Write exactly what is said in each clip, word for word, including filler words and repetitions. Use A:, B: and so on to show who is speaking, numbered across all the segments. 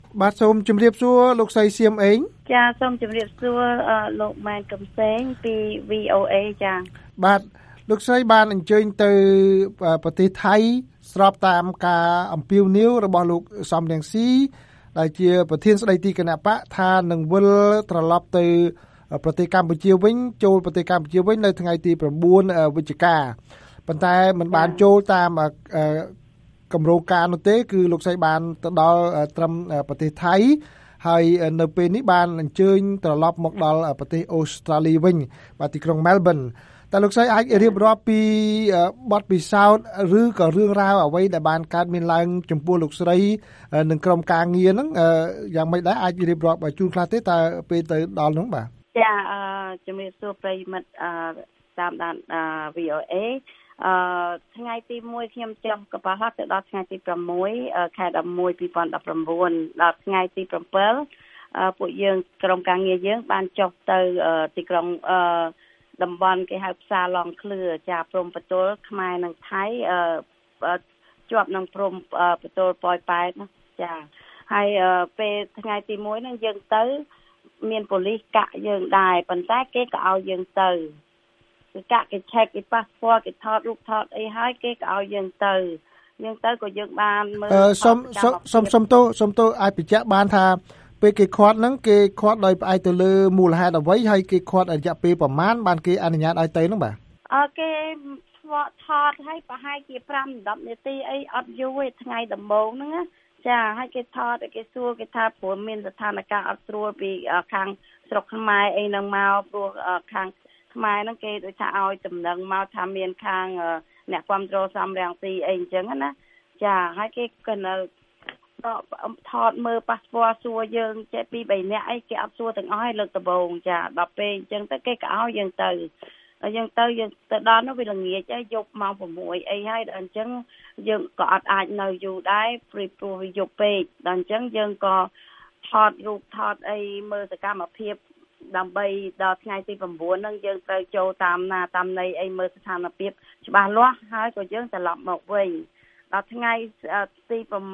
A: បាទសូមជម្រាបសួរលោកស្រីសៀមអេង
B: ចាសូមជម្រាបសួរលោកម៉ែនកំសែងពី វី អូ เอ ចា
A: បាទលោកស្រីបានអញ្ជើញទៅប្រទេសថៃស្របតាមការអំពាវនាវរបស់លោកសំរងស៊ីដែលជាប្រធានស្ដីទីគណៈបកថានឹងវិលត្រឡប់ទៅប្រទេសកម្ពុជាវិញចូលប្រទេសកម្ពុជាវិញនៅថ្ងៃទី៩វិច្ឆិកាប៉ុន្តែមិនបានចូលតាមគម្រោងការនោះទេគឺលោកស្រីបានទៅដល់ត្រឹមប្រទេសថៃហើយនៅពេលនេះបានអញ្ជើញត្រឡប់មកដល់ប្រទេសអូស្ត្រាលីវិញបាទទីក្រុង Melbourne តើលោកស្រីអាចរៀបរាប់ពីបទពិសោធន៍ឬក៏រឿងរ៉ាវអ្វីដែលបានកើតមានឡើងចំពោះលោកស្រីនិងក្រុមការងារហ្នឹងយ៉ាងម៉េចដែរអាចរៀបរាប់ជូនខ្លះទេតើពេលទៅដល់ហ្នឹងបាទ
B: ចាអឺជំរាបសួរប្រិយមិត្តតាមដាន វី អូ เอ អឺថ្ងៃទីមួយខ្ញុំចុះកប៉ាល់ហោះទៅដល់ថ្ងៃទី៦ខែ11 ២០១៩ដល់ថ្ងៃទី7ពួកយើងក្រុមការងារយើងបានចុះទៅទីក្រុងអឺតំបន់គេហៅផ្សារឡងឃ្លឿចាព្រំប្រទល់ខ្មែរនិងថៃអឺជាប់នឹងព្រំប្រទល់ប៉ោយប៉ែតណាចាហើយពេលថ្ងៃទីមួយហ្នឹងយើងទៅមានប៉ូលីសកាក់យើងដែរប៉ុន្តែគេក៏ឲ្យយើងទៅគឺកាក់គេ check គេ passport គេថតរូបថតអីហើយគេក៏ឲ្យយើងទៅយើងទៅក៏យើងបានមើល
A: សុំសុំសុំទោសសុំទោសអាចបញ្ជាក់បានថាពេលគេឃាត់ហ្នឹងគេឃាត់ដោយផ្អែកទៅលើមូលហេតុអ្វីហើយគេឃាត់រយៈពេលប្រមាណបានគេអនុញ្ញាតឲ្យទៅហ្នឹងបាទ
B: អើគេថតឲ្យប្រហែលជា5 10នាទីអីអត់យូរទេថ្ងៃដំបូងហ្នឹងណាចាហើយគេថតគេសួរគេថាព្រោះមានស្ថានភាពអត់ស្រួលពីខាងស្រុកខ្មែរអីហ្នឹងមកព្រោះខាងខ្មែរហ្នឹងគេដូចថាឲ្យតំណែងមកថាមានខាងអ្នកគ្រប់គ្រងសំរងស៊ីអីអញ្ចឹងណាចាហើយគេក៏នៅថតមើលប៉ាសពតសួរយើងចេះពីរ 3នាក់អីគេអត់សួរទាំងអស់ឲ្យលើកដំបូងចាដល់ពេលអញ្ចឹងទៅគេក៏ឲ្យយើងទៅហើយយើងទៅយើងទៅដល់នោះវាល្ងាចហើយយប់ម៉ោង6អីហើយដល់អញ្ចឹងយើងក៏អត់អាចនៅយូរដែរព្រោះព្រោះវាយប់ពេកដល់អញ្ចឹងយើងក៏ថតរូបថតអីមើលសកម្មភាពដើម្បីដល់ថ្ងៃទី9ហ្នឹងយើងត្រូវចូលតាមណាតាមណីអីមើលស្ថានភាពច្បាស់លាស់ហើយក៏យើងត្រឡប់មកវិញដល់ថ្ងៃទី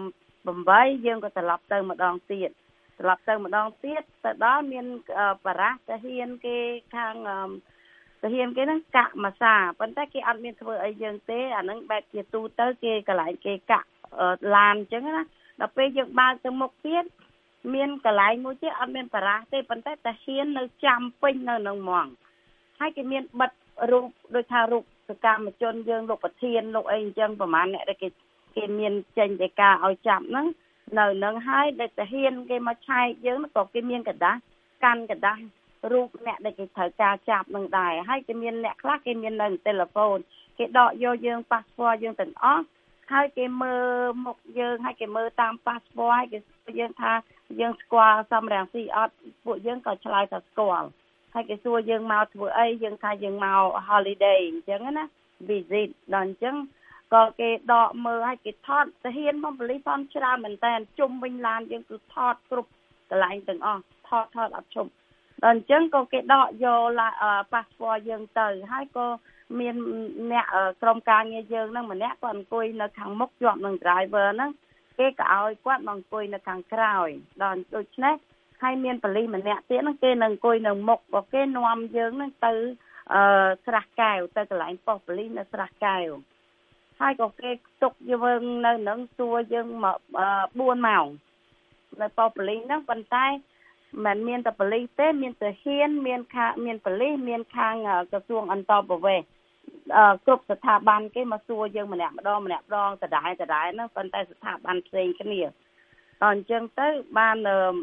B: 8យើងក៏ត្រឡប់ទៅម្ដងទៀតត្រឡប់ទៅម្ដងទៀតទៅដល់មានបារះតាហ៊ានគេខាងតាហ៊ានគេហ្នឹងកាក់ម៉ាសាប៉ុន្តែគេអត់មានធ្វើអីយើងទេអាហ្នឹងបែបជាទូទៅគេកន្លែងគេកាក់ឡានអញ្ចឹងណាដល់ពេលយើងបើកទៅមុខទៀតមានកន្លែងមួយទៀតអត់មានបារះទេប៉ុន្តែតាហ៊ាននៅចាំពេញនៅនឹងហ្មងហើយគេមានបិទរូបដូចថារូបសកម្មជនយើងលោកប្រធានលោកអីអញ្ចឹងប្រហែលអ្នកដែលគេគេមានចេញទៅការឲ្យចាប់ហ្នឹងនៅនឹងហើយដែលតាហ៊ានគេមកឆែកយើងក៏គេមានកដាស់កាន់កដាស់រូបអ្នកដែលគេត្រូវការចាប់នឹងដែរហើយគេមានអ្នកខ្លះគេមាននៅទូរស័ព្ទគេដកយកយើងប៉ាសពតយើងទាំងអស់ហើយគេមើលមុខយើងហើយគេមើលតាមប៉ាសពតហើយគេយើងថាយើងស្គាល់សំរងស៊ីអត់ពួកយើងក៏ឆ្លើយថាស្គាល់ហើយគេសួរយើងមកធ្វើអីយើងថាយើងមក holiday អញ្ចឹងណា visit ដល់អញ្ចឹងក៏គេដកមើលឲ្យគេថតទាហានមកប៉ូលីសផងច្រើនមែនតើជុំវិញឡានយើងគឺថតគ្រប់កន្លែងទាំងអស់ថតថតអត់ឈប់ដល់អញ្ចឹងក៏គេដកយកប៉ាសពតយើងទៅហើយក៏មានអ្នកក្រុមការងារយើងហ្នឹងម្នាក់គាត់អង្គុយនៅខាងមុខជាប់នឹង driver ហ្នឹងគេក៏ឲ្យគាត់មកអង្គុយនៅខាងក្រោយដល់ដូច្នេះហើយមានប៉ូលីសម្នាក់ទៀតហ្នឹងគេនឹងអង្គុយនៅមុខក៏គេនាំយើងហ្នឹងទៅអឺស្រះកែវទៅកន្លែងប៉ុស្តិ៍ប៉ូលីសនៅស្រះកែវហើយក៏គេទុកយើងនៅនឹងសួរយើងមកបួនម៉ោងនៅប៉ុស្តិ៍ប៉ូលីសហ្នឹងប៉ុន្តែមិនមានតែប៉ូលីសទេមានទាហានមានខាមានប៉ូលីសមានខាងក្រសួងអន្តរប្រវេសន៍គ្រប់ស្ថាប័នគេមកសួរយើងម្នាក់ម្ដងម្នាក់ម្ដងដដែលដដែលហ្នឹងប៉ុន្តែស្ថាប័នផ្សេងគ្នាដល់អញ្ចឹងទៅបាន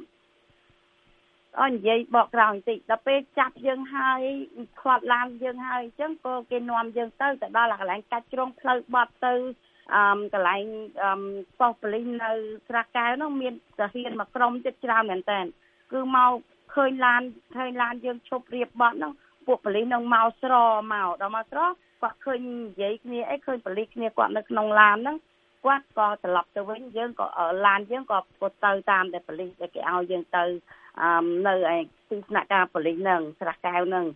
B: អឺនិយាយបកក្រោយបន្តិចដល់ពេលចាប់យើងហើយខាត់ឡានយើងហើយអញ្ចឹងក៏គេនាំយើងទៅទៅដល់កន្លែងកាច់ជ្រុងផ្លូវបត់ទៅអឺកន្លែងប៉ុស្តិ៍ប៉ូលីសនៅស្រះកែវហ្នឹងមានទាហានមកក្រុមទៀតច្រើនមែនតើគឺមកឃើញឡានឃើញឡានយើងឈប់រៀបបត់ហ្នឹងពួកប៉ូលីសនឹងមកស្រមកដល់មកស្រគាត់ឃើញនិយាយគ្នាអីឃើញប៉ូលីសគ្នាគាត់នៅក្នុងឡានហ្នឹងគាត់ក៏ត្រឡប់ទៅវិញយើងក៏ឡានយើងក៏ទៅតាមតែប៉ូលីសដែលគេឲ្យយើងទៅអឺនៅឯទីស្នាក់ការប៉ូលីសហ្នឹងស្រះកែវហ្នឹង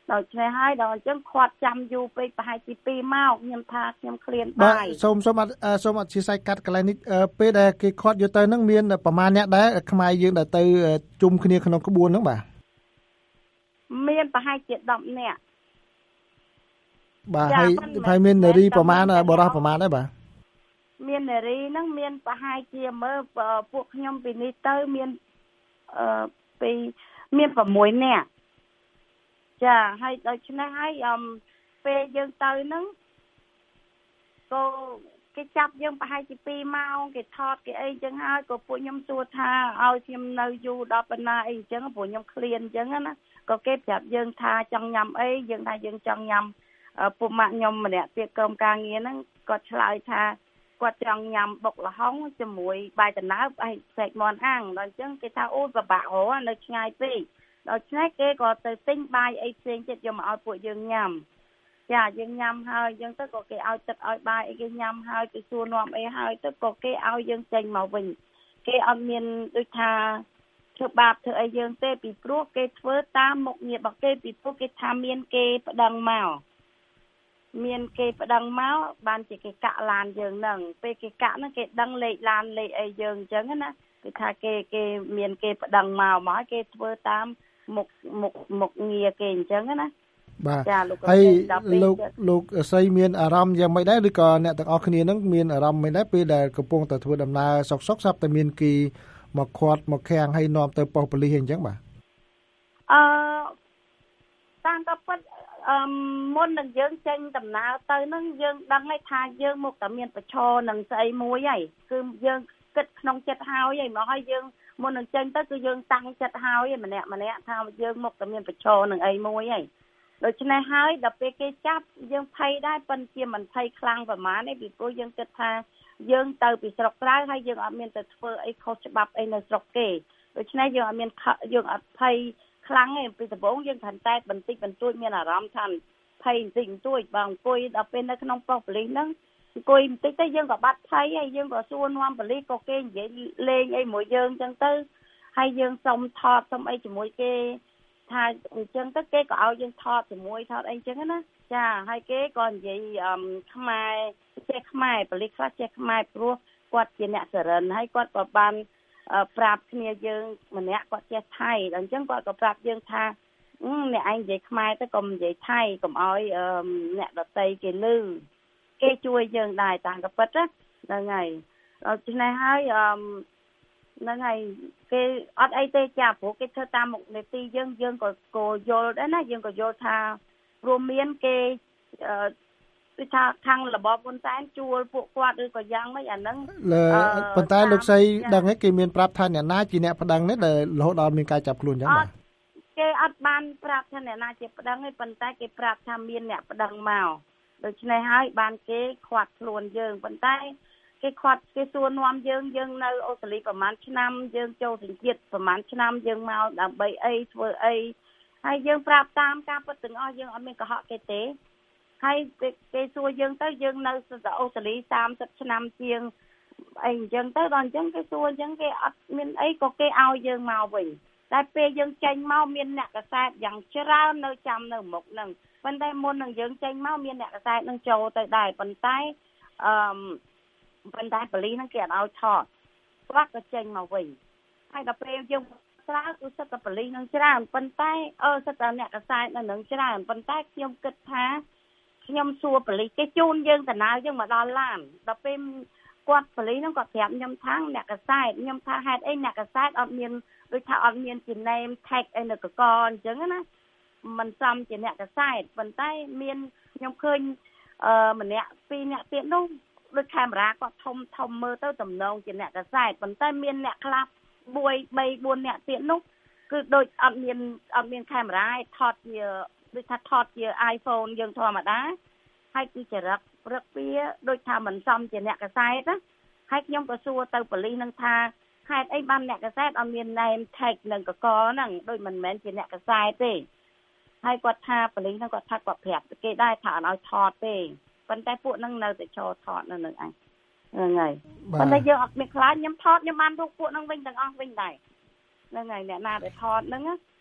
B: ដល់ឆ្នេះហើយដល់អញ្ចឹងខាត់ចាំយូរពេកប្រហែលជាពីរម៉ោងខ្ញុំថាខ្ញុំឃ្លានបាយ
A: សូមសូមសូមអធិស្ឋានកាត់កន្លែងនេះពេលដែលគេខាត់យកទៅហ្នឹងមានប្រមាណអ្នកដែរខ្មែរយើងដែលទៅជុំគ្នាក្នុងក្បួនហ្នឹងបាទ
B: មានប្រហែលជាដប់នាក់
A: បាទហើយហើយមាននារីប្រមាណបរិះប្រមាណដែរបាទ
B: មាននារីហ្នឹងមានប្រហែលជាមើលពួកខ្ញុំពីនេះទៅមានអឺពីមាន6នាក់ចាហើយដូច្នេះហើយអមពេលយើងទៅហ្នឹងក៏គេចាប់យើងប្រហែលជាពីរម៉ោងគេថតគេអីចឹងហើយក៏ពួកខ្ញុំសួរថាឲ្យខ្ញុំនៅយូរដល់ប៉ុណ្ណាអីចឹងព្រោះខ្ញុំឃ្លានចឹងណាក៏គេប្រាប់យើងថាចង់ញ៉ាំអីយើងថាយើងចង់ញ៉ាំពួកម៉ាក់ខ្ញុំម្នាក់ទៀតក្រុមការងារហ្នឹងគាត់ឆ្លើយថាគាត់ចង់ញ៉ាំបុកល្ហុងជាមួយបាយដំណើបហើយសេកមាន់អាំងដល់អញ្ចឹងគេថាអូពិបាករកនៅឆ្ងាយពេកដល់ឆ្នេះគេក៏ទៅទិញបាយអីផ្សេងទៀតយកមកឲ្យពួកយើងញ៉ាំចាយើងញ៉ាំហើយអញ្ចឹងទៅក៏គេឲ្យទឹកឲ្យបាយអីគេញ៉ាំហើយគេសួរនាំអីហើយទៅក៏គេឲ្យយើងចេញមកវិញគេអត់មានដូចថាធ្វើបាបធ្វើអីយើងទេពីព្រោះគេធ្វើតាមមុខងាររបស់គេពីព្រោះគេថាមានគេប្តឹងមកមានគេប្តឹងមកបានជាគេកាក់ឡានយើងហ្នឹងពេលគេកាក់ហ្នឹងគេដឹងលេខឡានលេខអីយើងអញ្ចឹងណាគេថាគេគេមានគេប្តឹងមកមកគេធ្វើតាមមុខមុខមុខងារគេអញ្ចឹងណា
A: បាទហើយលោកលោកស្រីមានអារម្មណ៍យ៉ាងម៉េចដែរឬក៏អ្នកទាំងអស់គ្នានឹងមានអារម្មណ៍មិនដែរពេលដែលកំពុងតែធ្វើដំណើរសុកសុកស្រាប់តែមានគេមកខាត់មកខាំងហើយនាំទៅប៉ុស្តិ៍ប៉ូលីសអញ្ចឹងបាទ
B: អឺតាមក៏ពិតអឺមុននឹងយើងចេញដំណើរទៅនឹងយើងដឹងហើយថាយើងមកតែមានប្រឈរនឹងស្អីមួយហើយគឺយើងគិតក្នុងចិត្តហើយហើយមកហើយយើងមុននឹងចេញទៅគឺយើងតាំងចិត្តហើយម្នាក់ម្នាក់ថាយើងមកតែមានប្រឈរនឹងអីមួយហើយដូច្នេះហើយដល់ពេលគេចាប់យើងភ័យដែរប៉ុន្តែមិនភ័យខ្លាំងប្រហែលទេពីព្រោះយើងគិតថាយើងទៅពីស្រុកក្រៅហើយយើងអត់មានទៅធ្វើអីខុសច្បាប់អីនៅស្រុកគេដូច្នេះយើងអត់មានយើងអត់ភ័យខ្លាំងទេពីដំបូងយើងគ្រាន់តែបន្តិចបន្តួចមានអារម្មណ៍ថាភ័យបន្តិចបន្តួចបើអង្គុយដល់ពេលនៅក្នុងប៉ុស្តិ៍ប៉ូលីសហ្នឹងអង្គុយបន្តិចទៅយើងក៏បាត់ភ័យហើយយើងក៏សួរនាំប៉ូលីសក៏គេនិយាយលេងអីមួយយើងអញ្ចឹងទៅហើយយើងសុំថតសុំអីជាមួយគេថាអញ្ចឹងទៅគេក៏ឲ្យយើងថតជាមួយថតអីអញ្ចឹងណាចាហើយគេក៏និយាយខ្មែរចេះខ្មែរប៉ូលីសខ្លះចេះខ្មែរព្រោះគាត់ជាអ្នកសរិនហើយគាត់ក៏បានប្រាប់គ្នាយើងម្នាក់គាត់ចេះថៃដល់អញ្ចឹងគាត់ក៏ប្រាប់យើងថាអ្នកឯងនិយាយខ្មែរទៅកុំនិយាយថៃកុំឲ្យអ្នកដទៃគេឮគេជួយយើងដែរតាមក៏ពិតហ្នឹងហើយដល់ឆ្នេះហើយអឺហ្នឹងហើយគេអត់អីទេចាព្រោះគេធ្វើតាមមុខនីតិយើងយើងក៏ក៏យល់ដែរណាយើងក៏យល់ថាព្រមមានគេអឺគឺថាខាងរបបហ៊ុនសែនជួលពួកគាត់ឬក៏យ៉ាងម៉េចអាហ្នឹង
A: ប៉ុន្តែលោកស្រីដឹងទេគេមានប្រាប់ថាអ្នកណាជាអ្នកប្តឹងនេះដែលរហូតដល់មានការចាប់ខ្លួនអញ្ចឹងបាទ
B: គេអត់បានប្រាប់ថាអ្នកណាជាប្តឹងទេប៉ុន្តែគេប្រាប់ថាមានអ្នកប្តឹងមកដូច្នេះហើយបានគេខាត់ខ្លួនយើងប៉ុន្តែគេខាត់គេសួរនាំយើងយើងនៅអូស្ត្រាលីប្រហែលឆ្នាំយើងចូលសញ្ជាតិប្រហែលឆ្នាំយើងមកដើម្បីអីធ្វើអីហើយយើងប្រាប់តាមការពិតទាំងអស់យើងអត់មានកុហកគេទេហើយគេសួរយើងទៅយើងនៅអូស្ត្រាលីសាមសិបឆ្នាំជាងអីអញ្ចឹងទៅដល់អញ្ចឹងគេសួរអញ្ចឹងគេអត់មានអីក៏គេឲ្យយើងមកវិញតែពេលយើងចេញមកមានអ្នកកសែតយ៉ាងច្រើននៅចាំនៅមុខហ្នឹងប៉ុន្តែមុននឹងយើងចេញមកមានអ្នកកសែតនឹងចូលទៅដែរប៉ុន្តែអឺប៉ុន្តែប៉ូលីសហ្នឹងគេអត់ឲ្យថតគាត់ក៏ចេញមកវិញហើយដល់ពេលយើងស្រាវគឺសិតតែប៉ូលីសនឹងច្រើនប៉ុន្តែអឺសិតតែអ្នកកសែតនៅនឹងច្រើនប៉ុន្តែខ្ញុំគិតថាខ្ញុំសួរប៉ូលីសគេជូនយើងដំណើរយើងមកដល់ឡានដល់ពេលគាត់ប៉ូលីសហ្នឹងគាត់ប្រាប់ខ្ញុំថាអ្នកកសែតខ្ញុំថាហេតុអីអ្នកកសែតអត់មានដូចថាអត់មានជា name tag អីនៅកកអញ្ចឹងណាមិនសមជាអ្នកកសែតប៉ុន្តែមានខ្ញុំឃើញអឺម្នាក់ពីរអ្នកទៀតនោះដូចកាមេរ៉ាគាត់ធំធំមើលទៅតំណងជាអ្នកកសែតប៉ុន្តែមានអ្នកខ្លះមួយ បី បួនអ្នកទៀតនោះគឺដូចអត់មានអត់មានកាមេរ៉ាឲ្យថតជាដូចថាថតជា iPhone យើងធម្មតាហើយគឺចរិតព្រឹកវាដូចថាមិនសមជាអ្នកកសែតណាហើយខ្ញុំក៏សួរទៅប៉ូលីសនឹងថាហេតុអីបានអ្នកកសែតអត់មាន name tag នឹងកកហ្នឹងដូចមិនមែនជាអ្នកកសែតទេហើយគាត់ថាប៉ូលីសហ្នឹងគាត់ថាគាត់ប្រាប់គេដែរថាអត់ឲ្យថតទេប៉ុន្តែពួកហ្នឹងនៅតែចូលថតនៅនឹងអញហ្នឹងហើយប៉ុន្តែយើងអត់មានខ្លាចខ្ញុំថតខ្ញុំបានរូបពួកហ្នឹងវិញទាំងអស់វិញដែរហ្នឹងហើយអ្នកណាដែលថតហ្នឹង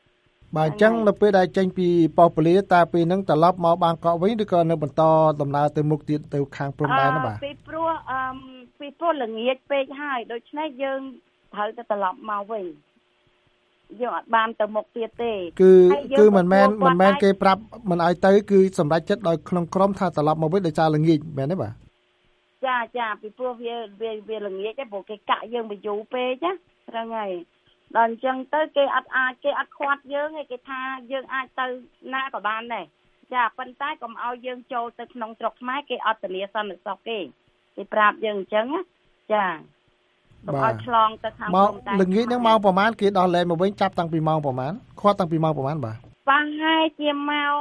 A: បាទអញ្ចឹងនៅពេលដែលចេញពីប៉ោះពលាតែពេលហ្នឹងត្រឡប់មកបាងកកវិញឬក៏នៅបន្តដំណើរទៅមុខទៀតទៅខាងព្រំដែនណាបាទ
B: ពីព្រោះអឺពីព្រោះល្ងាចពេកហើយដូច្នេះយើងត្រូវទៅត្រឡប់មកវិញយើងអត់បានទៅមុខទៀតទេ
A: គឺគឺមិនមែនមិនមែនគេប្រាប់មិនឲ្យទៅគឺសម្រេចចិត្តដោយក្នុងក្រុមថាត្រឡប់មកវិញដោយសារល្ងាចមែនទេបាទ
B: ចាចាពីព្រោះវាវាវាល្ងាចទេព្រោះគេកាក់យើងទៅយូរពេកណាហ្នឹងហើយដល់អញ្ចឹងទៅគេអត់អាចគេអត់ខ្វាត់យើងទេគេថាយើងអាចទៅណាក៏បានដែរចាប៉ុន្តែកុំឲ្យយើងចូលទៅក្នុងស្រុកខ្មែរគេអត់ធានាសន្តិសុខទេគេប្រាប់យើងអញ្ចឹងណាចាកុំឲ្យឆ្លងទៅខាងព្រំដែន
A: ល្ងាចហ្នឹងម៉ោងប្រហែលគេដោះលែងមកវិញចាប់តាំងពីម៉ោងប្រហែលខ្វាត់តាំងពីម៉ោងប្រហែលបាទ
B: ប្រហែលជាម៉ោង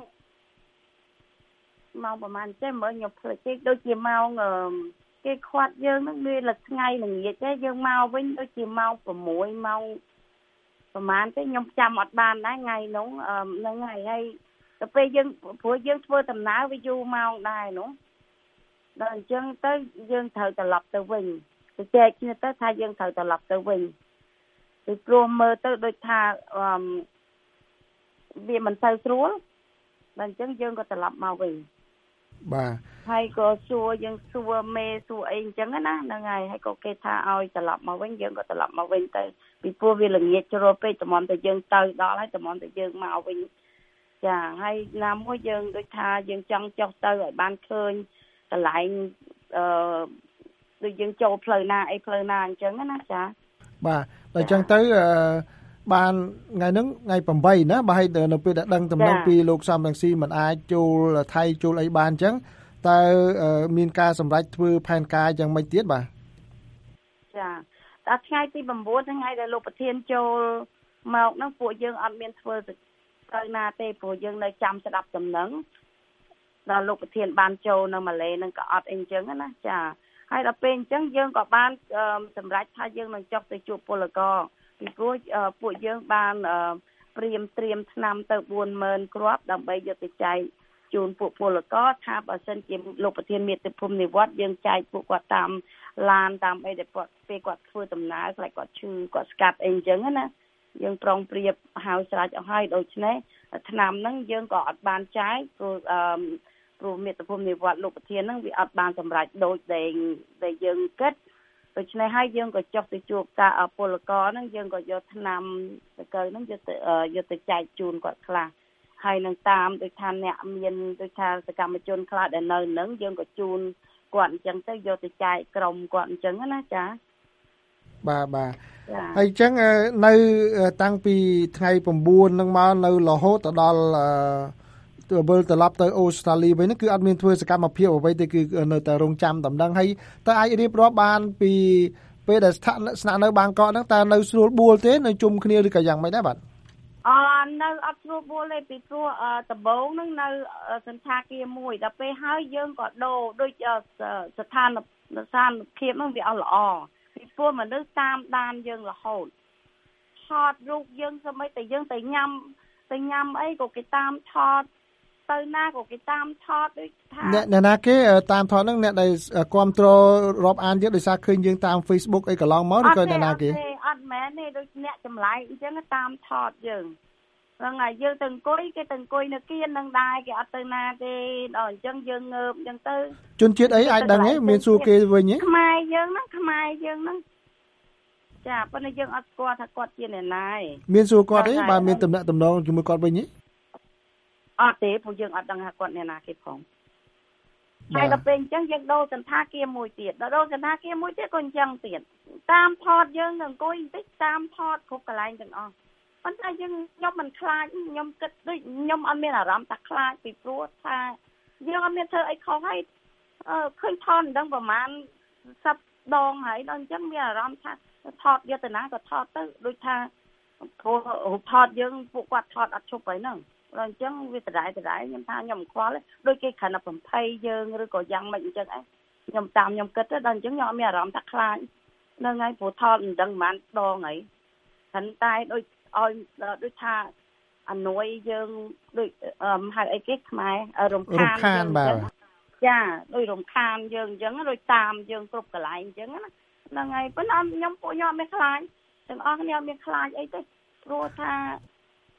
B: ម៉ោងប្រហែលចេះមើលខ្ញុំភ្លេចទេដូចជាម៉ោងគេខ្វាត់យើងហ្នឹងវាលថ្ងៃល្ងាចទេយើងមកវិញដូចជាម៉ោង6ម៉ោងប្រហែលទេខ្ញុំចាំអត់បានដែរថ្ងៃនោះហ្នឹងហើយហើយទៅពេលយើងព្រោះយើងធ្វើដំណើរវាយូរម៉ោងដែរនោះដល់អញ្ចឹងទៅយើងត្រូវត្រឡប់ទៅវិញទៅចែកគ្នាទៅថាយើងត្រូវត្រឡប់ទៅវិញពីព្រោះមើលទៅដូចថាអឺវាមិនទៅស្រួលដល់អញ្ចឹងយើងក៏ត្រឡប់មកវិញ
A: បាទ
B: ហើយក៏សួរយើងសួរមេសួរអីអញ្ចឹងណាហ្នឹងហើយហើយក៏គេថាឲ្យត្រឡប់មកវិញយើងក៏ត្រឡប់មកវិញទៅពីព្រោះវាល្ងាចជ្រុលពេកតម្រាំតែយើងទៅដល់ហើយតម្រាំតែយើងមកវិញចាហើយណាមួយយើងដូចថាយើងចង់ចុះទៅឲ្យបានឃើញកន្លែងអឺដូចយើងចូលផ្លូវណាអីផ្លូវណាអញ្ចឹងណាចា
A: បាទដល់អញ្ចឹងទៅអឺបានថ្ងៃហ្នឹងថ្ងៃ8ណាបើឲ្យនៅពេលដែលដឹងតំណែងពីលោកសំរងស៊ីមិនអាចចូលថៃចូលអីបានអញ្ចឹងតើមានការសម្រេចធ្វើផែនការយ៉ាងម៉េចទៀតបាទ
B: ចាដល់ថ្ងៃទី9ថ្ងៃដែលលោកប្រធានចូលមកហ្នឹងពួកយើងអត់មានធ្វើទៅណាទេព្រោះយើងនៅចាំស្ដាប់ដំណឹងដល់លោកប្រធានបានចូលនៅម៉ាឡេនឹងក៏អត់អីអញ្ចឹងណាចាហើយដល់ពេលអញ្ចឹងយើងក៏បានសម្រេចថាយើងនឹងចុះទៅជួបពលករពីព្រោះពួកយើងបានព្រៀមត្រៀមឆ្នាំទៅបួនម៉ឺនគ្រាប់ដើម្បីយកទៅចែកជូនពួកពលករថាបើសិនជាលោកប្រធានមាតុភូមិនិវត្តន៍យើងចែកពួកគាត់តាមឡានតាមអីដែលគាត់ពេលគាត់ធ្វើដំណើរខ្លាចគាត់ឈឺគាត់ស្កាត់អីអញ្ចឹងណាយើងប្រុងប្រៀបហើយស្រេចអស់ហើយដូច្នេះឆ្នាំហ្នឹងយើងក៏អត់បានចែកព្រោះអឺព្រោះមាតុភូមិនិវត្តន៍លោកប្រធានហ្នឹងវាអត់បានសម្រេចដូចដែលដែលយើងគិតដូច្នេះហើយយើងក៏ចុះទៅជួបតាពលករហ្នឹងយើងក៏យកឆ្នាំតកៅហ្នឹងយកទៅយកទៅចែកជូនគាត់ខ្លះហើយនឹងតាមដូចថាអ្នកមានដូចថាសកម្មជនខ្លះដែលនៅហ្នឹងយើងក៏ជូនគាត់អញ្ចឹងទៅយកទៅចែកក្រុមគាត់អញ្ចឹងណាចា
A: បាទបាទហើយអញ្ចឹងនៅតាំងពីថ្ងៃ9ហ្នឹងមកនៅរហូតទៅដល់ទៅវិលត្រឡប់ទៅអូស្ត្រាលីវិញគឺអត់មានធ្វើសកម្មភាពអ្វីទេគឺនៅតែរងចាំដំណឹងហើយតើអាចរៀបរាប់បានពីពេលដែលស្នាក់ស្នាក់នៅបាងកកហ្នឹងតើនៅស្រួលបួលទេនៅជុំគ្នាឬក៏យ៉ាងម៉េចដែរបាទ
B: អនៅអត់ស្រួលបួលទេពីព្រោះដំបូងហ្នឹងនៅសន្តាគារមួយដល់ពេលហើយយើងក៏ដូរដូចស្ថានស្ថានភាពហ្នឹងវាអត់ល្អពីព្រោះមនុស្សតាមដានយើងរហូតថតរូបយើងស្មីតែយើងទៅញ៉ាំទៅញ៉ាំអីក៏គេតាមថតទៅណាក៏គេតាមថតដូចថា
A: អ្នកណាគេតាមថតហ្នឹងអ្នកដែលគ្រប់គ្រងរាប់អានយើងដោយសារឃើញយើងតាម Facebook អីកន្លងមកឬក៏អ្នកណាគេ
B: អត់មែនទេដូចអ្នកចម្លែកអញ្ចឹងតាមថតយើងហ្នឹងហើយយើងទៅអង្គុយគេទៅអង្គុយនៅគៀននឹងដែរគេអត់ទៅណាទេដល់អញ្ចឹងយើងងើបអញ្ចឹងទៅ
A: ជនជាតិអីអាចដឹងទេមានសួរគេវិញទេ
B: ខ្មែរយើងហ្នឹងខ្មែរយើងហ្នឹងចាប៉ុន្តែយើងអត់ស្គាល់ថាគាត់ជាអ្នកណាទេ
A: មានសួរគាត់ទេបើមានតំណែងតំណងជាមួយគាត់វិញទេ
B: អត់ទេពួកយើងអត់ដឹងថាគាត់អ្នកណាគេផងហើយដល់ពេលអញ្ចឹងយើងដូរសន្តាគារមួយទៀតដល់ដូរសន្តាគារមួយទៀតក៏អញ្ចឹងទៀតតាមថតយើងទៅអង្គុយបន្តិចតាមថតគ្រប់កន្លែងទាំងអស់ប៉ុន្តែយើងខ្ញុំមិនខ្លាចខ្ញុំគិតដូចខ្ញុំអត់មានអារម្មណ៍ថាខ្លាចពីព្រោះថាយើងអត់មានធ្វើអីខុសហើយអឺឃើញថតមិនដឹងប្រហែលសិបដងហើយដល់អញ្ចឹងមានអារម្មណ៍ថាថតយកទៅណាក៏ថតទៅដូចថាព្រោះរូបថតយើងពួកគាត់ថតអត់ឈប់ហើយហ្នឹងដល់អញ្ចឹងវាដដែលដដែលខ្ញុំថាខ្ញុំមិនខ្វល់ទេដូចគេគ្រាន់តែបំភ័យយើងឬក៏យ៉ាងម៉េចអញ្ចឹងឯងខ្ញុំតាមខ្ញុំគិតទៅដល់អញ្ចឹងខ្ញុំអត់មានអារម្មណ៍ថាខ្លាចហ្នឹងហើយព្រោះថតមិនដឹងប៉ុន្មានដងហើយគ្រាន់តែដូចឲ្យដូចថាអនុយយើងដូចហៅអីគេខ្មែររំខាន
A: យើងអញ្ចឹង
B: ចាដូចរំខានយើងអញ្ចឹងដូចតាមយើងគ្រប់កន្លែងអញ្ចឹងណាហ្នឹងហើយប៉ុន្តែខ្ញុំពួកខ្ញុំអត់មានខ្លាចទាំងអស់គ្នាអត់មានខ្លាចអីទេព្រោះថា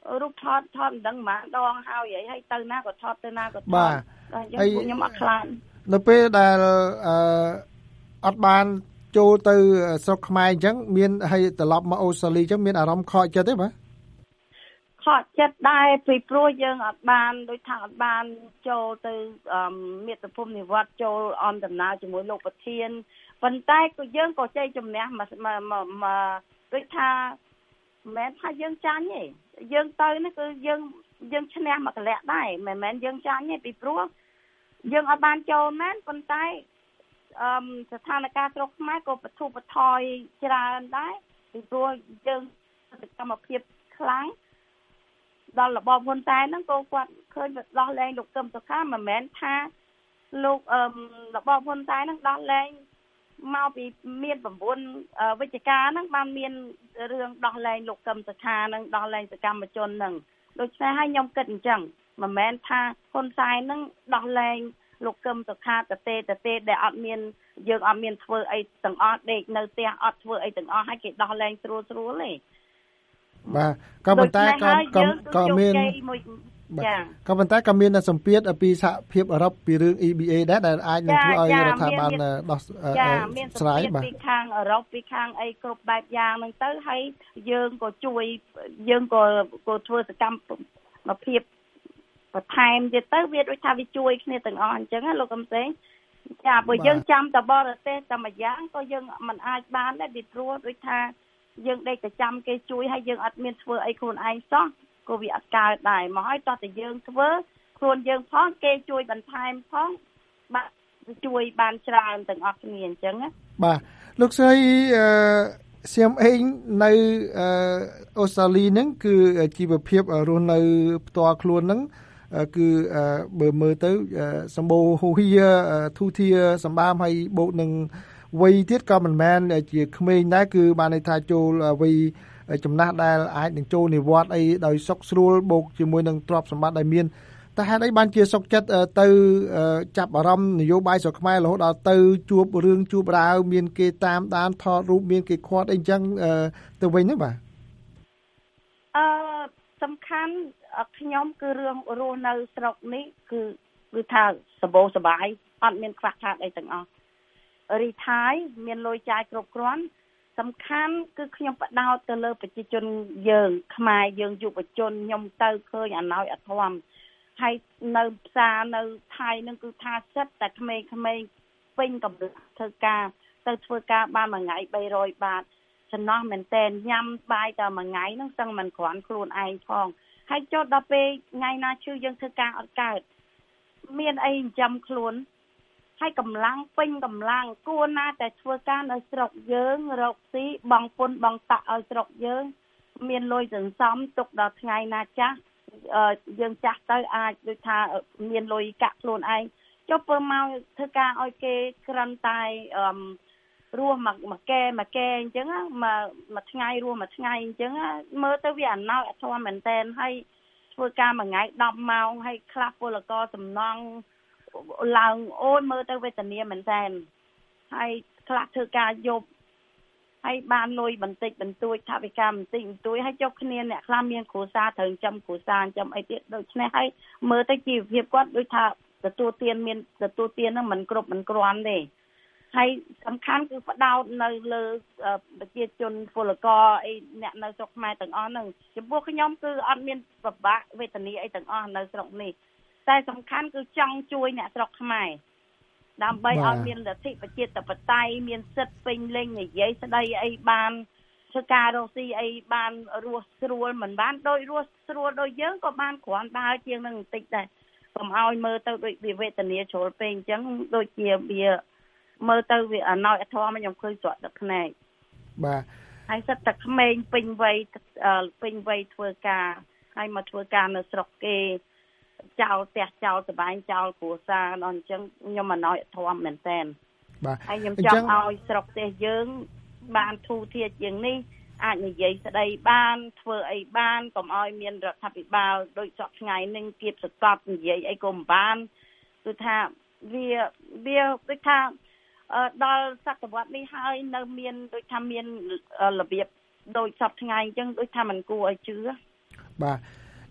B: រូបថតថតមិនដឹងម៉ាដងហើយអីហើយទៅណាក៏ថតទៅណាក៏ថត
A: បាទ
B: ហើយខ្ញុំអត់ខ្លាច
A: នៅពេលដែលអឺអត់បានចូលទៅស្រុកខ្មែរអញ្ចឹងមានហើយត្រឡប់មកអូស្ត្រាលីអញ្ចឹងមានអារម្មណ៍ខកចិត្តទេបាទ
B: ខកចិត្តដែរពីព្រោះយើងអត់បានដូចថាអត់បានចូលទៅមាតុភូមិនិវត្តន៍ចូលអមដំណើរជាមួយលោកប្រធានប៉ុន្តែក៏យើងក៏ជ័យជំនះមកដូចថាមិនមែនថាយើងចាញ់ទេយើងទៅនេះគឺយើងយើងឈ្នះមកកលៈដែរមិនមែនយើងចាញ់ទេពីព្រោះយើងអត់បានចូលមែនប៉ុន្តែអឺស្ថានភាពស្រុកខ្មែរក៏បទុបថយច្រើនដែរពីព្រោះយើងសកម្មភាពខ្លាំងដល់របបហ៊ុនសែនហ្នឹងក៏គាត់ឃើញវាដោះលែងលោកកឹមសុខាមិនមែនថាលោកអឺរបបហ៊ុនសែនហ្នឹងដោះលែងមកពីមាន៩វិជ្ជការហ្នឹងបានមានរឿងដោះលែងលោកកឹមសុខាហ្នឹងដោះលែងសកម្មជនហ្នឹងដូច្នេះហើយខ្ញុំគិតអញ្ចឹងមិនមែនថាហ៊ុនសែនហ្នឹងដោះលែងលោកកឹមសុខាតទេតទេដែលអត់មានយើងអត់មានធ្វើអីទាំងអស់ដេកនៅផ្ទះអត់ធ្វើអីទាំងអស់ហើយគេដោះលែងស្រួលស្រួលទេ
A: បាទក៏ប៉ុន្តែក៏ក៏មានចាក៏ប៉ុន្តែក៏មានសម្ពាធពីសហភាពអឺរ៉ុបពីរឿង E B A ដែរដែលអាចនឹងធ្វើឲ្យរដ្ឋាភិបាលដោះស្រាយបាទ
B: ពីខាងអឺរ៉ុបពីខាងអីគ្រប់បែបយ៉ាងហ្នឹងទៅហើយយើងក៏ជួយយើងក៏ក៏ធ្វើសកម្មភាពបន្ថែមទៀតទៅវាដូចថាវាជួយគ្នាទាំងអស់អញ្ចឹងណាលោកកំសែងចាបើយើងចាំតបរទេសតែមួយយ៉ាងក៏យើងមិនអាចបានដែរពីព្រោះដូចថាយើងដេកតែចាំគេជួយហើយយើងអត់មានធ្វើអីខ្លួនឯងសោះក៏វាអត់កើតដែរមកហើយតោះតែយើងធ្វើខ្លួនយើងផងគេជួយបន្ថែមផងបាទជួយបានច្រើនទាំងអស់គ្នាអញ្ចឹងណា
A: បាទលោកស្រីអឺសៀមអេងនៅអូស្ត្រាលីហ្នឹងគឺជីវភាពរស់នៅផ្ទាល់ខ្លួនហ្នឹងគឺបើមើលទៅសម្បូរហូហៀធូធាសម្បាមហើយបូកនឹងវ័យទៀតក៏មិនមែនជាក្មេងដែរគឺបានន័យថាចូលវ័យចំណាស់ដែលអាចនឹងចូលនិវត្តន៍អីដោយសុខស្រួលបូកជាមួយនឹងទ្រព្យសម្បត្តិដែលមានតែហេតុអីបានជាសុខចិត្តទៅចាប់អារម្មណ៍នយោបាយស្រុកខ្មែររហូតដល់ទៅជួបរឿងជួបរាវមានគេតាមដានថតរូបមានគេខាត់អីចឹងទៅវិញហ្នឹងបាទ
B: អឺសំខាន់ខ្ញុំគឺរឿងរស់នៅស្រុកនេះគឺគឺថាសបោសបាយអត់មានខ្វះខាតអីទាំងអស់រីថៃមានលុយចាយគ្រប់គ្រាន់សំខាន់គឺខ្ញុំបដោតទៅលើប្រជាជនយើងខ្មែរយើងយុវជនខ្ញុំទៅឃើញអាណោយអធមហើយនៅផ្សារនៅថៃនឹងគឺថាសិតតែក្មេងៗពេញកម្លាំងធ្វើការទៅធ្វើការបានមួយថ្ងៃបីរយបាតចំណោះមែនតែនញ៉ាំបាយតែមួយថ្ងៃហ្នឹងសឹងមិនគ្រាន់ខ្លួនឯងផងហើយចុះដល់ពេលថ្ងៃណាឈឺយើងធ្វើការអត់កើតមានអីចិញ្ចឹមខ្លួនហើយកម្លាំងពេញកម្លាំងគួរណាតែធ្វើការនៅស្រុកយើងរកស៊ីបងពុនបងតាក់ឲ្យស្រុកយើងមានលុយសន្សំទុកដល់ថ្ងៃណាចាស់យើងចាស់ទៅអាចដូចថាមានលុយកាក់ខ្លួនឯងចុះពើមកធ្វើការឲ្យគេក្រាន់តែអឺរស់មកមួយកែមួយកែអញ្ចឹងមកមួយថ្ងៃរស់មួយថ្ងៃអញ្ចឹងមើលទៅវាអាណោចអធមមែនតែនហើយធ្វើការមួយថ្ងៃដប់ម៉ោងហើយខ្លះពលករសំណងឡើងអូនមើលទៅវេទនាមែនតែនហើយខ្លះធ្វើការយប់ហើយបានលុយបន្តិចបន្តួចថវិកាបន្តិចបន្តួចហើយចុះគ្នាអ្នកខ្លះមានគ្រួសារត្រូវចិញ្ចឹមគ្រួសារចិញ្ចឹមអីទៀតដូច្នេះហើយមើលទៅជីវភាពគាត់ដូចថាទទួលទានមានទទួលទានហ្នឹងមិនគ្រប់មិនគ្រាន់ទេហើយសំខាន់គឺផ្ដោតនៅលើប្រជាជនពលករអីអ្នកនៅស្រុកខ្មែរទាំងអស់ហ្នឹងចំពោះខ្ញុំគឺអត់មានពិបាកវេទនាអីទាំងអស់នៅស្រុកនេះតែសំខាន់គឺចង់ជួយអ្នកស្រុកខ្មែរដើម្បីឲ្យមានលទ្ធិប្រជាធិបតេយ្យមានសិទ្ធិពេញលេញនិយាយស្ដីអីបានធ្វើការរកស៊ីអីបានរស់ស្រួលមិនបានដូចរស់ស្រួលដូចយើងក៏បានគ្រាន់ដើរជាងនឹងបន្តិចដែរកុំឲ្យមើលទៅដូចវាវេទនាជ្រុលពេកអញ្ចឹងដូចជាវាមើលទៅវាអណោចអធមខ្ញុំឃើញស្រក់ទឹកភ្នែក
A: បាទ
B: ហើយសិតតែក្មេងពេញវ័យពេញវ័យធ្វើការហើយមកធ្វើការនៅស្រុកគេចោលផ្ទះចោលសបែងចោលគ្រួសារដល់អញ្ចឹងខ្ញុំអណោចអធមមែនតើ
A: បាទ
B: ហើយខ្ញុំចង់ឲ្យស្រុកទេសយើងបានធូរធារជាងនេះអាចនិយាយស្ដីបានធ្វើអីបានកុំឲ្យមានរដ្ឋាភិបាលដូចសពថ្ងៃនឹងគៀបសកត់និយាយអីក៏មិនបានគឺថាវាវាដូចថាដល់សតវត្សនេះហើយនៅមានដូចថាមានរបៀបដូចសពថ្ងៃអញ្ចឹងដូចថាមិនគួរឲ្យជឿ
A: បាទ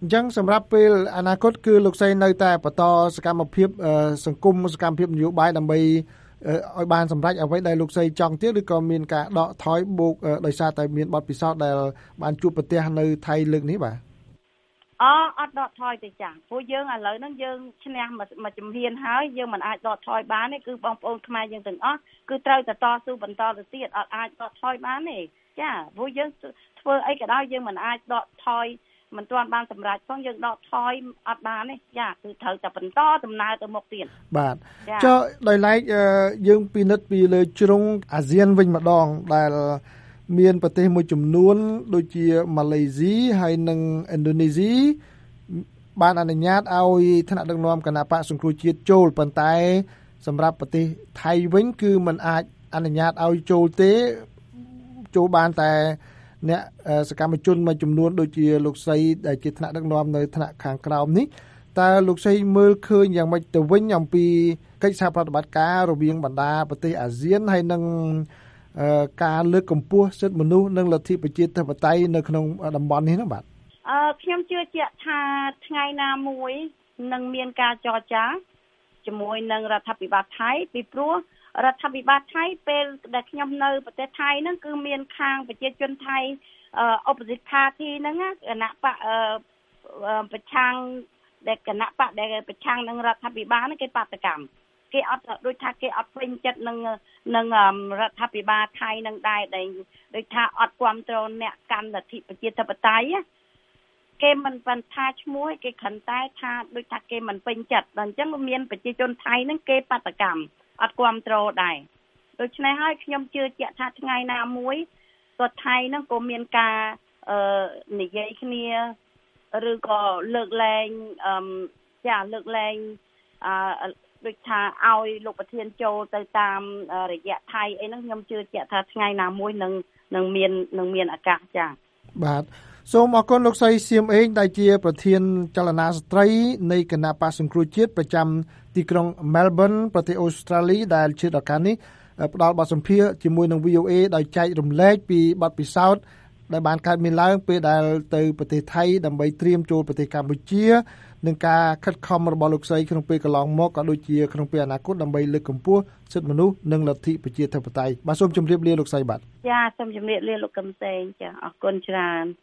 A: អញ្ចឹងសម្រាប់ពេលអនាគតគឺលោកស្រីនៅតែបន្តសកម្មភាពសង្គមសកម្មភាពនយោបាយដើម្បីឲ្យបានសម្រេចអ្វីដែលលោកស្រីចង់ទៀតឬក៏មានការដកថយបូកដោយសារតែមានបទពិសោធន៍ដែលបានជួបប្រទះនៅថៃលើកនេះបាទ
B: អអត់ដកថយទេចា៎ព្រោះយើងឥឡូវហ្នឹងយើងឈ្នះមួយជំហានហើយយើងមិនអាចដកថយបានទេគឺបងប្អូនខ្មែរយើងទាំងអស់គឺត្រូវតែតស៊ូបន្តទៅទៀតអត់អាចដកថយបានទេចាព្រោះយើងធ្វើអីក៏ដោយយើងមិនអាចដកថយមិនទាន់បានសម្រេចផងយើងដកថយអត់បានទេចាគឺត្រូវតែបន្តដំណើរទៅមុខទៀត
A: បាទចុះដោយឡែកយើងពិនិត្យពីលើជ្រុងអាស៊ានវិញម្ដងដែលមានប្រទេសមួយចំនួនដូចជាម៉ាឡេស៊ីហើយនិងឥណ្ឌូនេស៊ីបានអនុញ្ញាតឲ្យថ្នាក់ដឹកនាំគណៈបកសង្គ្រោះជាតិចូលប៉ុន្តែសម្រាប់ប្រទេសថៃវិញគឺមិនអាចអនុញ្ញាតឲ្យចូលទេចូលបានតែអ្នកសកម្មជនមួយចំនួនដូចជាលោកស្រីដែលជាថ្នាក់ដឹកនាំនៅថ្នាក់ខាងក្រោមនេះតើលោកស្រីមើលឃើញយ៉ាងម៉េចទៅវិញអំពីកិច្ចសហប្រតិបត្តិការរវាងបណ្ដាប្រទេសអាស៊ានហើយនិងការលើកកម្ពស់សិទ្ធិមនុស្សនិងលទ្ធិប្រជាធិបតេយ្យនៅក្នុងតំបន់នេះនោះបាទ
B: អឺខ្ញុំជឿជាក់ថាថ្ងៃណាមួយនឹងមានការចរចាជាមួយនឹងរដ្ឋាភិបាលថៃពីព្រោះរដ្ឋាភិបាលថៃពេលដែលខ្ញុំនៅប្រទេសថៃហ្នឹងគឺមានខាងប្រជាជនថៃអឺ opposition party ហ្នឹងគណៈបកប្រឆាំងដែលគណៈបកដែលប្រឆាំងនឹងរដ្ឋាភិបាលហ្នឹងគេបាតកម្មគេអត់ដូចថាគេអត់ពេញចិត្តនឹងនឹងរដ្ឋាភិបាលថៃនឹងដែរដែលដូចថាអត់គ្រប់គ្រងអ្នកកាន់លទ្ធិប្រជាធិបតេយ្យគេមិនបានថាឈ្មោះគេគ្រាន់តែថាដូចថាគេមិនពេញចិត្តដល់អញ្ចឹងមានប្រជាជនថៃហ្នឹងគេបាតកម្មអត់គ្រប់គ្រងដែរដូច្នេះហើយខ្ញុំជឿជាក់ថាថ្ងៃណាមួយគាត់ថៃហ្នឹងក៏មានការអឺនិយាយគ្នាឬក៏លើកលែងអឺចាលើកលែងអឺដូចថាឲ្យលោកប្រធានចូលទៅតាមរយៈថៃអីហ្នឹងខ្ញុំជឿជាក់ថាថ្ងៃណាមួយនឹងនឹងមាននឹងមានឱកាសចា៎
A: បាទសូមអរគុណលោកស្រីសៀមអេងដែលជាប្រធានចលនាស្ត្រីនៃគណៈបក្សសង្គ្រោះជាតិប្រចាំទីក្រុង Melbourne ប្រទេសអូស្ត្រាលីដែលជាឱកាសនេះផ្ដល់បទសម្ភាសន៍ជាមួយនឹង វី អូ เอ ដោយចែករំលែកពីបទពិសោធន៍ដែលបានកើតមានឡើងពេលដែលទៅប្រទេសថៃដើម្បីត្រៀមចូលប្រទេសកម្ពុជានឹងការខិតខំរបស់លោកស្រីក្នុងពេលកន្លងមកក៏ដូចជាក្នុងពេលអនាគតដើម្បីលើកកម្ពស់សិទ្ធិមនុស្សនិងលទ្ធិប្រជាធិបតេយ្យបាទសូមជម្រាបលាលោកស្រីបាទ
B: ចាសូមជម្រាបលាលោកកឹមសេងចាអរគុណច្រើន